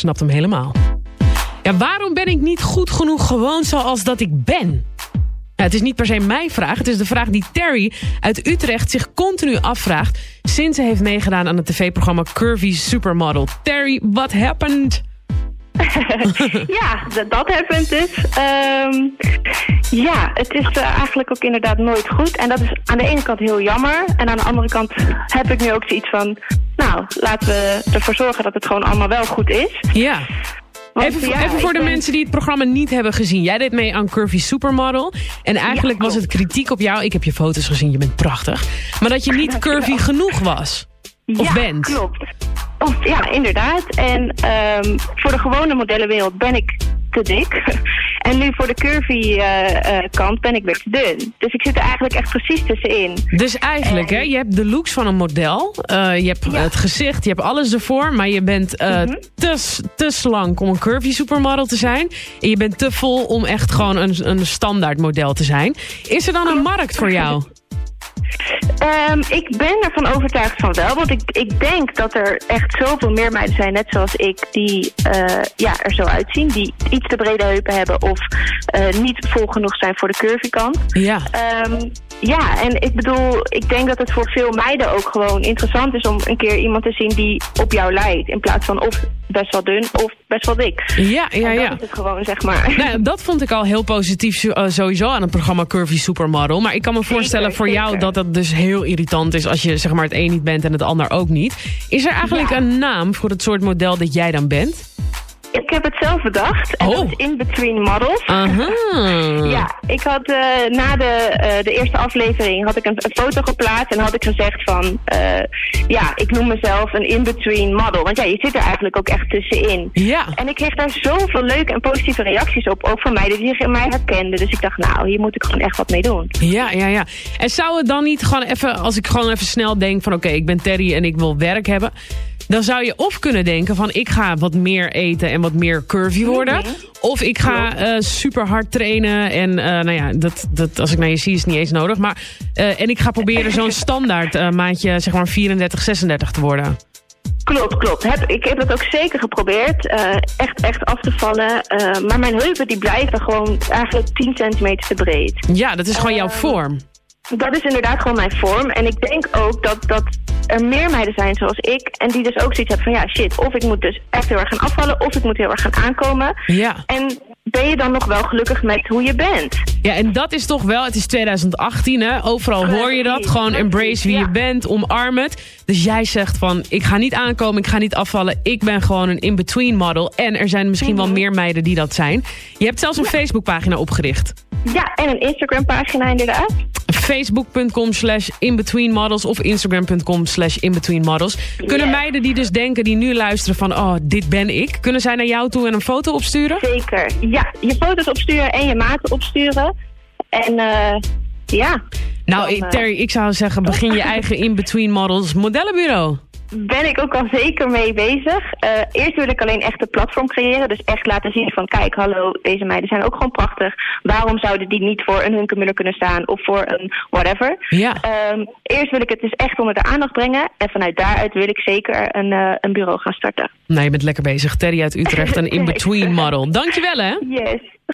snapt hem helemaal. Ja, waarom ben ik niet goed genoeg gewoon zoals dat ik ben? Ja, het is niet per se mijn vraag. Het is de vraag die Terry uit Utrecht zich continu afvraagt sinds ze heeft meegedaan aan het tv-programma Curvy Supermodel. Terry, what happened? Ja, dat happened dus. Ja, het is eigenlijk ook inderdaad nooit goed. En dat is aan de ene kant heel jammer. En aan de andere kant heb ik nu ook zoiets van... Nou, laten we ervoor zorgen dat het gewoon allemaal wel goed is. Ja. Want, Even voor de mensen die het programma niet hebben gezien. Jij deed mee aan Curvy Supermodel. En eigenlijk was het kritiek op jou. Ik heb je foto's gezien, je bent prachtig. Maar dat je niet curvy genoeg was. Of bent. Klopt. Ja, inderdaad. En voor de gewone modellenwereld ben ik te dik. En nu voor de curvy kant ben ik weer te dun. Dus ik zit er eigenlijk echt precies tussenin. Dus eigenlijk, hè, je hebt de looks van een model. Je hebt het gezicht, je hebt alles ervoor. Maar je bent te slank om een curvy supermodel te zijn. En je bent te vol om echt gewoon een standaard model te zijn. Is er dan een markt voor jou? Ik ben ervan overtuigd van wel. Want ik denk dat er echt zoveel meer meiden zijn, net zoals ik, die er zo uitzien. Die iets te brede heupen hebben of niet vol genoeg zijn voor de curvy kant. Ja. Ja, en ik bedoel, ik denk dat het voor veel meiden ook gewoon interessant is om een keer iemand te zien die op jou lijkt. In plaats van of best wel dun of best wel dik. Ja. Dat is het gewoon, zeg maar. Nou, dat vond ik al heel positief sowieso aan het programma Curvy Supermodel. Maar ik kan me voorstellen voor jou dat het dus heel irritant is als je zeg maar het een niet bent en het ander ook niet. Is er eigenlijk een naam voor het soort model dat jij dan bent? Ik heb het zelf bedacht. En dat is In Between Models. Aha. Ja, ik had na de eerste aflevering had ik een foto geplaatst en had ik gezegd van ik noem mezelf een in-between model. Want ja, je zit er eigenlijk ook echt tussenin. Ja. En ik kreeg daar zoveel leuke en positieve reacties op, ook van meiden die zich in mij herkenden. Dus ik dacht, nou, hier moet ik gewoon echt wat mee doen. Ja. En zou het dan niet gewoon even, als ik gewoon even snel denk van oké, ik ben Terry en ik wil werk hebben. Dan zou je of kunnen denken van ik ga wat meer eten en wat meer curvy worden. Of ik ga super hard trainen en dat als ik naar je zie is het niet eens nodig. Maar, en ik ga proberen zo'n standaard maatje zeg maar 34, 36 te worden. Klopt. Ik heb het ook zeker geprobeerd. Echt af te vallen. Maar mijn heupen die blijven gewoon eigenlijk 10 centimeter te breed. Ja, dat is gewoon jouw vorm. Dat is inderdaad gewoon mijn vorm. En ik denk ook dat er meer meiden zijn zoals ik. En die dus ook zoiets hebben van ja, shit. Of ik moet dus echt heel erg gaan afvallen. Of ik moet heel erg gaan aankomen. Ja. En ben je dan nog wel gelukkig met hoe je bent? Ja, en dat is toch wel, het is 2018 hè. Overal hoor je dat. Gewoon embrace wie je bent, omarm het. Dus jij zegt van, ik ga niet aankomen, ik ga niet afvallen. Ik ben gewoon een in-between model. En er zijn misschien wel meer meiden die dat zijn. Je hebt zelfs een Facebookpagina opgericht. Ja, en een Instagram-pagina inderdaad. Facebook.com/inbetweenmodels of Instagram.com/inbetweenmodels. Kunnen meiden die dus denken, die nu luisteren van oh, dit ben ik. Kunnen zij naar jou toe en een foto opsturen? Zeker, ja. Je foto's opsturen en je maten opsturen. En ja. Nou, Terry, ik zou zeggen, begin je eigen In-Between Models modellenbureau. Ben ik ook al zeker mee bezig. Eerst wil ik alleen echt een platform creëren. Dus echt laten zien van kijk, hallo, deze meiden zijn ook gewoon prachtig. Waarom zouden die niet voor een Hunkemuller kunnen staan of voor een whatever? Ja. Eerst wil ik het dus echt onder de aandacht brengen. En vanuit daaruit wil ik zeker een bureau gaan starten. Nou, je bent lekker bezig. Terry uit Utrecht, een in-between model. Dankjewel hè. Yes.